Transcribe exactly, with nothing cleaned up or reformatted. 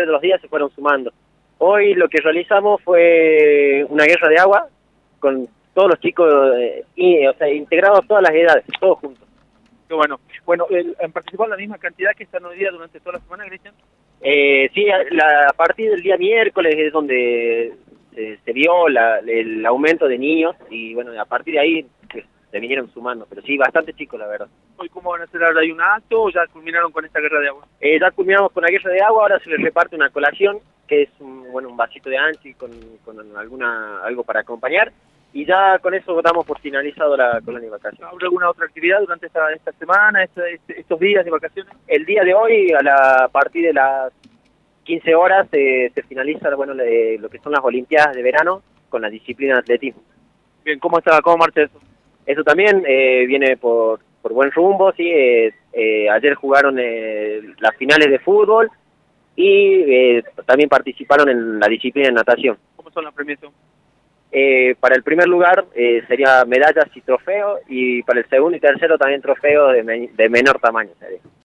de los días se fueron sumando. Hoy lo que realizamos fue una guerra de agua con todos los chicos, eh, y, o sea, integrados todas las edades, todos juntos. Qué bueno. Bueno, el, ¿han participado la misma cantidad que están hoy día durante toda la semana, Cristian? Eh, sí, a, la, a partir del día miércoles es donde se, se vio la, el aumento de niños y bueno, a partir de ahí pues, se vinieron sumando, pero sí, bastante chicos la verdad. ¿Hoy cómo van a hacer ahora? ¿Hay un acto o ya culminaron con esta guerra de agua? Eh, ya culminamos con la guerra de agua, ahora se les reparte una colación, que es un, bueno, un vasito de anchi con, con alguna algo para acompañar, y ya con eso damos por finalizado la colonia de vacaciones. ¿Habrá alguna otra actividad durante esta, esta semana, este, este, estos días de vacaciones? El día de hoy, a, la, a partir de las quince horas, eh, se finaliza bueno, le, lo que son las Olimpiadas de verano con la disciplina de atletismo. Bien, ¿cómo está, cómo marcha eso? Eso también eh, viene por, por buen rumbo, sí. Eh, eh, ayer jugaron eh, las finales de fútbol y eh, también participaron en la disciplina de natación. ¿Cómo son las premiaciones? Eh, para el primer lugar eh, sería medallas y trofeos, y para el segundo y tercero también trofeos de, me de menor tamaño sería.